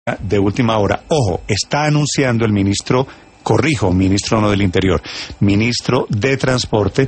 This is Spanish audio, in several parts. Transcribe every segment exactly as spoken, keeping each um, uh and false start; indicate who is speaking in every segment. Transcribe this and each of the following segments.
Speaker 1: de última hora. Ojo, está anunciando el ministro, corrijo, ministro no del Interior, ministro de Transporte,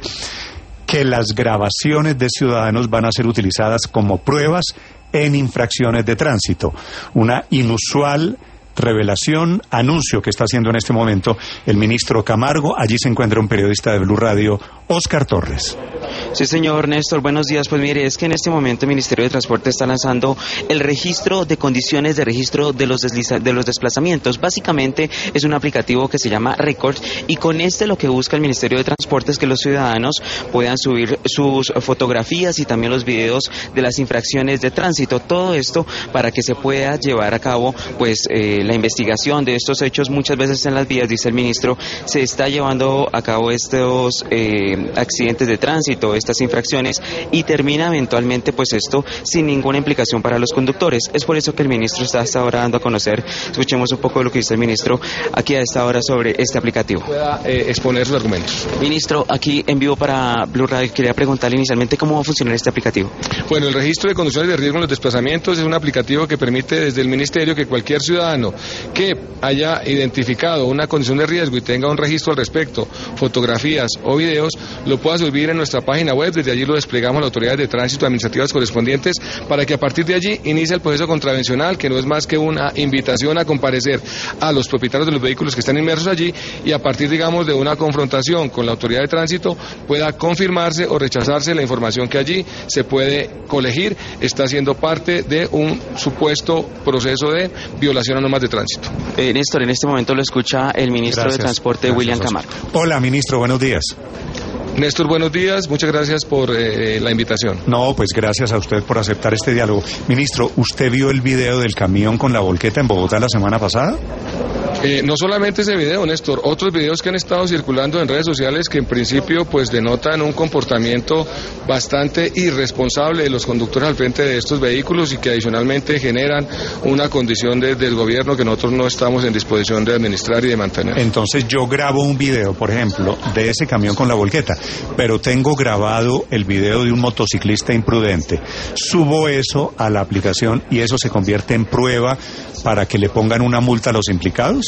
Speaker 1: que las grabaciones de ciudadanos van a ser utilizadas como pruebas en infracciones de tránsito. Una inusual revelación, anuncio que está haciendo en este momento el ministro Camargo. Allí se encuentra un periodista de Blue Radio, Oscar Torres.
Speaker 2: Sí, señor Néstor, buenos días. Pues mire, es que en este momento el Ministerio de Transporte está lanzando el registro de condiciones de registro de los, desliza, de los desplazamientos. Básicamente es un aplicativo que se llama Record, y con este lo que busca el Ministerio de Transporte es que los ciudadanos puedan subir sus fotografías y también los videos de las infracciones de tránsito. Todo esto para que se pueda llevar a cabo pues eh, la investigación de estos hechos. Muchas veces en las vías, dice el ministro, se está llevando a cabo estos eh, accidentes de tránsito, estas infracciones, y termina eventualmente pues esto sin ninguna implicación para los conductores. Es por eso que el ministro está hasta ahora dando a conocer. Escuchemos un poco de lo que dice el ministro aquí a esta hora sobre este aplicativo.
Speaker 3: Pueda eh, exponer sus argumentos.
Speaker 2: Ministro, aquí en vivo para Blue Radio, quería preguntarle inicialmente cómo va a funcionar este aplicativo.
Speaker 3: Bueno, el registro de condiciones de riesgo en los desplazamientos es un aplicativo que permite desde el ministerio que cualquier ciudadano que haya identificado una condición de riesgo y tenga un registro al respecto, fotografías o videos, lo pueda subir en nuestra página web. Desde allí lo desplegamos a las autoridades de tránsito administrativas correspondientes para que a partir de allí inicie el proceso contravencional, que no es más que una invitación a comparecer a los propietarios de los vehículos que están inmersos allí, y a partir, digamos, de una confrontación con la autoridad de tránsito pueda confirmarse o rechazarse la información que allí se puede colegir está siendo parte de un supuesto proceso de violación a normas de tránsito.
Speaker 2: Eh, Néstor, en este momento lo escucha el ministro
Speaker 1: Gracias.
Speaker 2: de Transporte,
Speaker 1: Gracias,
Speaker 2: William
Speaker 1: Oscar.
Speaker 2: Camargo.
Speaker 1: Hola, ministro, buenos días.
Speaker 3: Néstor, buenos días, muchas gracias por eh, la invitación.
Speaker 1: No, pues gracias a usted por aceptar este diálogo. Ministro, ¿usted vio el video del camión con la volqueta en Bogotá la semana pasada?
Speaker 3: Eh, no solamente ese video, Néstor, otros videos que han estado circulando en redes sociales que en principio pues denotan un comportamiento bastante irresponsable de los conductores al frente de estos vehículos y que adicionalmente generan una condición de, del gobierno que nosotros no estamos en disposición de administrar y de mantener.
Speaker 1: Entonces yo grabo un video, por ejemplo, de ese camión con la volqueta, pero tengo grabado el video de un motociclista imprudente. Subo eso a la aplicación y eso se convierte en prueba para que le pongan una multa a los implicados.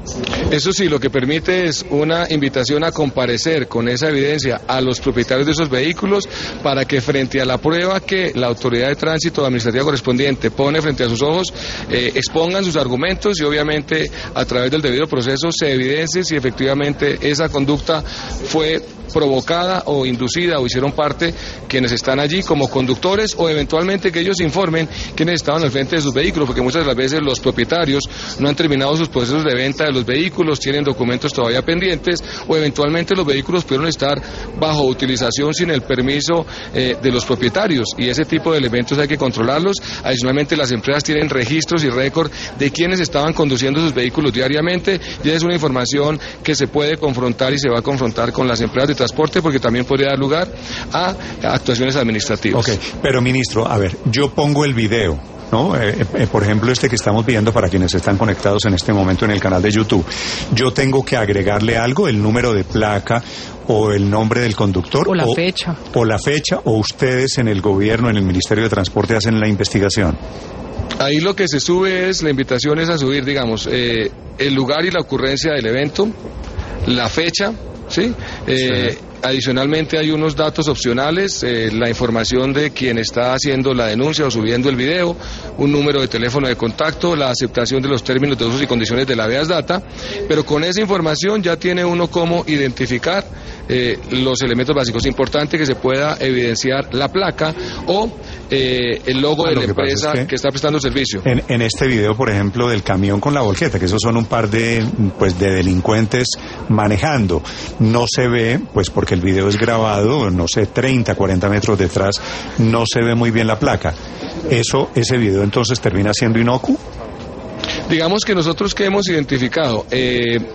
Speaker 3: Eso sí, lo que permite es una invitación a comparecer con esa evidencia a los propietarios de esos vehículos para que frente a la prueba que la autoridad de tránsito administrativa correspondiente pone frente a sus ojos, eh, expongan sus argumentos y obviamente a través del debido proceso se evidencie si efectivamente esa conducta fue provocada o inducida o hicieron parte quienes están allí como conductores, o eventualmente que ellos informen quienes estaban al frente de sus vehículos, porque muchas de las veces los propietarios no han terminado sus procesos de venta de los vehículos, tienen documentos todavía pendientes, o eventualmente los vehículos pudieron estar bajo utilización sin el permiso eh, de los propietarios, y ese tipo de elementos hay que controlarlos. Adicionalmente, las empresas tienen registros y récord de quienes estaban conduciendo sus vehículos diariamente, y es una información que se puede confrontar y se va a confrontar con las empresas de transporte, porque también podría dar lugar a actuaciones administrativas.
Speaker 1: Ok, pero ministro, a ver, yo pongo el video, ¿no? Eh, eh, por ejemplo, este que estamos viendo para quienes están conectados en este momento en el canal de YouTube. Yo tengo que agregarle algo, el número de placa o el nombre del conductor.
Speaker 4: O la o, fecha.
Speaker 1: O la fecha, o ustedes en el gobierno, en el Ministerio de Transporte, hacen la investigación.
Speaker 3: Ahí lo que se sube es, la invitación es a subir, digamos, eh, el lugar y la ocurrencia del evento, la fecha, ¿sí? Eh, sí. Adicionalmente hay unos datos opcionales, eh, la información de quien está haciendo la denuncia o subiendo el video, un número de teléfono de contacto, la aceptación de los términos de usos y condiciones de la Veas Data, pero con esa información ya tiene uno cómo identificar eh, los elementos básicos. Importante que se pueda evidenciar la placa o eh, el logo ah, de la empresa es que, que está prestando el servicio.
Speaker 1: En, en este video, por ejemplo, del camión con la volqueta, que esos son un par de, pues, de delincuentes manejando, no se ve, pues porque el video es grabado, no sé, treinta, cuarenta metros detrás, no se ve muy bien la placa. Eso, ese video entonces termina siendo inocuo.
Speaker 3: Digamos que nosotros que hemos identificado, eh,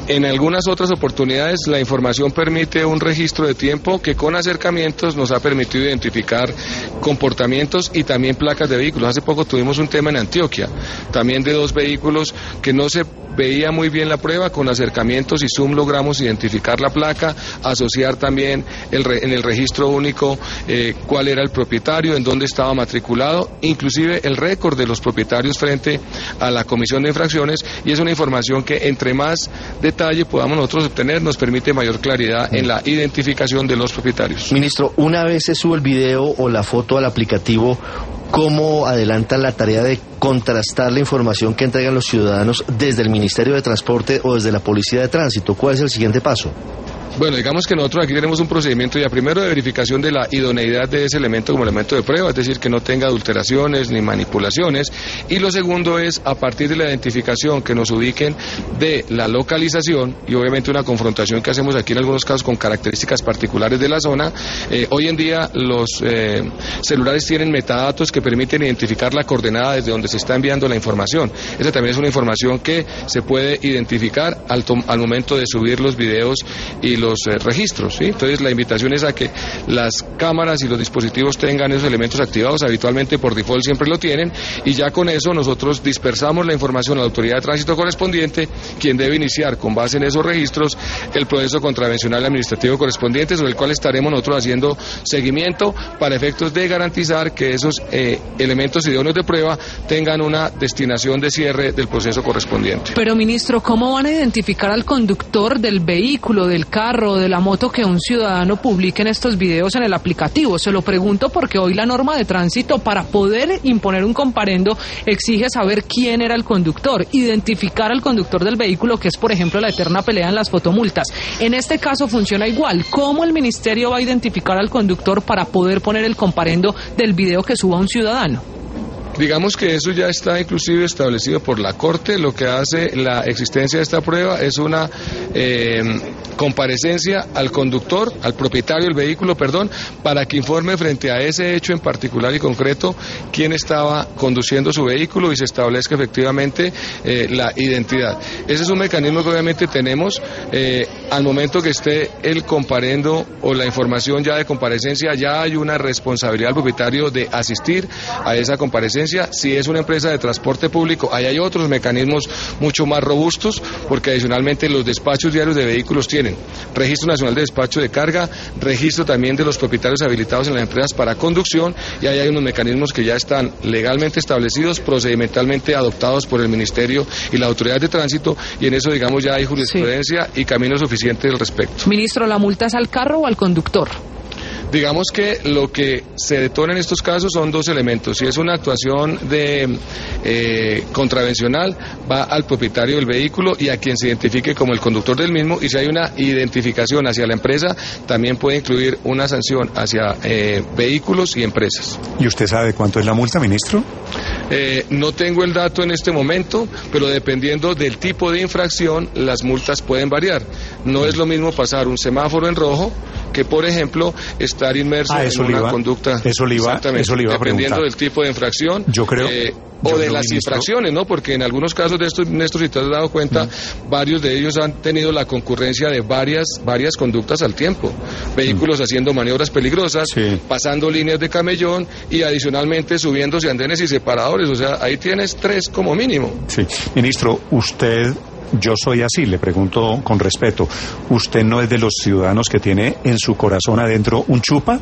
Speaker 3: En algunas otras oportunidades la información permite un registro de tiempo que con acercamientos nos ha permitido identificar comportamientos y también placas de vehículos. Hace poco tuvimos un tema en Antioquia, también de dos vehículos que no se veía muy bien la prueba, con acercamientos y zoom logramos identificar la placa, asociar también el re, en el registro único eh, cuál era el propietario, en dónde estaba matriculado, inclusive el récord de los propietarios frente a la comisión de infracciones, y es una información que entre más detalle podamos nosotros obtener nos permite mayor claridad en la identificación de los propietarios.
Speaker 4: Ministro, una vez se sube el video o la foto al aplicativo, ¿cómo adelantan la tarea de contrastar la información que entregan los ciudadanos desde el Ministerio de Transporte o desde la Policía de Tránsito? ¿Cuál es el siguiente paso?
Speaker 3: Bueno, digamos que nosotros aquí tenemos un procedimiento ya primero de verificación de la idoneidad de ese elemento como elemento de prueba, es decir, que no tenga adulteraciones ni manipulaciones, y lo segundo es a partir de la identificación que nos ubiquen de la localización y obviamente una confrontación que hacemos aquí en algunos casos con características particulares de la zona. Eh, hoy en día los eh, celulares tienen metadatos que permiten identificar la coordenada desde donde se está enviando la información. Esa también es una información que se puede identificar al, al momento de subir los videos y los los eh, registros, ¿sí? Entonces la invitación es a que las cámaras y los dispositivos tengan esos elementos activados, habitualmente por default siempre lo tienen, y ya con eso nosotros dispersamos la información a la autoridad de tránsito correspondiente, quien debe iniciar con base en esos registros el proceso contravencional administrativo correspondiente, sobre el cual estaremos nosotros haciendo seguimiento para efectos de garantizar que esos eh, elementos idóneos de prueba tengan una destinación de cierre del proceso correspondiente.
Speaker 5: Pero, ministro, ¿cómo van a identificar al conductor del vehículo, del carro, de la moto que un ciudadano publique en estos videos en el aplicativo? Se lo pregunto porque hoy la norma de tránsito, para poder imponer un comparendo, exige saber quién era el conductor, identificar al conductor del vehículo, que es, por ejemplo, la eterna pelea en las fotomultas. En este caso funciona igual. ¿Cómo el ministerio va a identificar al conductor para poder poner el comparendo del video que suba un ciudadano?
Speaker 3: Digamos que eso ya está inclusive establecido por la Corte. Lo que hace la existencia de esta prueba es una eh, comparecencia al conductor, al propietario del vehículo, perdón, para que informe frente a ese hecho en particular y concreto quién estaba conduciendo su vehículo y se establezca efectivamente eh, la identidad. Ese es un mecanismo que obviamente tenemos eh, al momento que esté el comparendo o la información ya de comparecencia, ya hay una responsabilidad del propietario de asistir a esa comparecencia. Si es una empresa de transporte público, ahí hay otros mecanismos mucho más robustos, porque adicionalmente los despachos diarios de vehículos tienen Registro Nacional de Despacho de Carga, registro también de los propietarios habilitados en las empresas para conducción, y ahí hay unos mecanismos que ya están legalmente establecidos, procedimentalmente adoptados por el Ministerio y la Autoridad de Tránsito, y en eso, digamos, ya hay jurisprudencia sí. y camino suficiente al respecto.
Speaker 5: Ministro, ¿la multa es al carro o al conductor?
Speaker 3: Digamos que lo que se detona en estos casos son dos elementos. Si es una actuación de eh, contravencional, va al propietario del vehículo y a quien se identifique como el conductor del mismo, y si hay una identificación hacia la empresa, también puede incluir una sanción hacia eh, vehículos y empresas.
Speaker 1: ¿Y usted sabe cuánto es la multa, ministro?
Speaker 3: Eh, no tengo el dato en este momento, pero dependiendo del tipo de infracción, las multas pueden variar. No es lo mismo pasar un semáforo en rojo que, por ejemplo, estar inmerso
Speaker 1: ah,
Speaker 3: en una
Speaker 1: iba,
Speaker 3: conducta.
Speaker 1: Eso le iba, eso le iba a
Speaker 3: dependiendo
Speaker 1: preguntar.
Speaker 3: del tipo de infracción.
Speaker 1: Yo creo.
Speaker 3: Eh,
Speaker 1: Yo
Speaker 3: o de
Speaker 1: creo,
Speaker 3: las
Speaker 1: ministro,
Speaker 3: infracciones, ¿no? Porque en algunos casos de estos, Néstor, si te has dado cuenta, mm. varios de ellos han tenido la concurrencia de varias varias conductas al tiempo. Vehículos mm. haciendo maniobras peligrosas, sí. pasando líneas de camellón y adicionalmente subiéndose andenes y separadores. O sea, ahí tienes tres como mínimo.
Speaker 1: Sí. Ministro, usted... Yo soy así, le pregunto con respeto, ¿usted no es de los ciudadanos que tiene en su corazón adentro un chupa?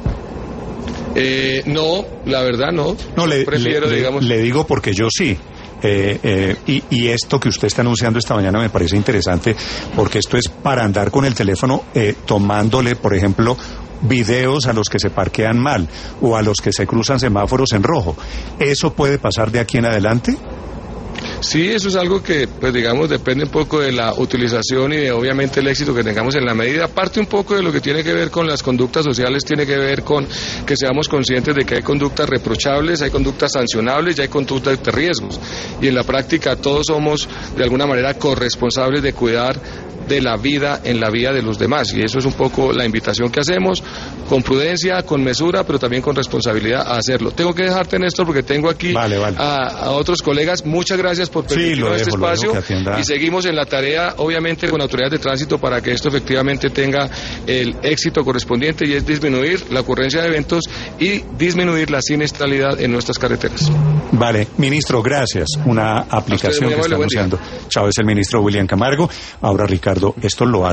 Speaker 3: Eh, no, la verdad no.
Speaker 1: No, le,
Speaker 3: prefiero,
Speaker 1: le,
Speaker 3: digamos...
Speaker 1: le digo porque yo sí. Eh, eh, y, y esto que usted está anunciando esta mañana me parece interesante, porque esto es para andar con el teléfono eh, tomándole, por ejemplo, videos a los que se parquean mal o a los que se cruzan semáforos en rojo. ¿Eso puede pasar de aquí en adelante?
Speaker 3: Sí, eso es algo que, pues digamos, depende un poco de la utilización y de obviamente el éxito que tengamos en la medida. Parte un poco de lo que tiene que ver con las conductas sociales, tiene que ver con que seamos conscientes de que hay conductas reprochables, hay conductas sancionables y hay conductas de riesgos. Y en la práctica todos somos de alguna manera corresponsables de cuidar de la vida en la vía de los demás. Y eso es un poco la invitación que hacemos, con prudencia, con mesura, pero también con responsabilidad a hacerlo. Tengo que dejarte, Néstor, porque tengo aquí
Speaker 1: vale, vale.
Speaker 3: A, a otros colegas. Muchas gracias por permitirnos sí, este dejo, espacio y seguimos en la tarea, obviamente, con autoridades de tránsito para que esto efectivamente tenga el éxito correspondiente, y es disminuir la ocurrencia de eventos y disminuir la siniestralidad en nuestras carreteras.
Speaker 1: Vale, ministro, gracias. Una aplicación que está anunciando. Chao, es el ministro William Camargo. Ahora, Ricardo, esto lo hace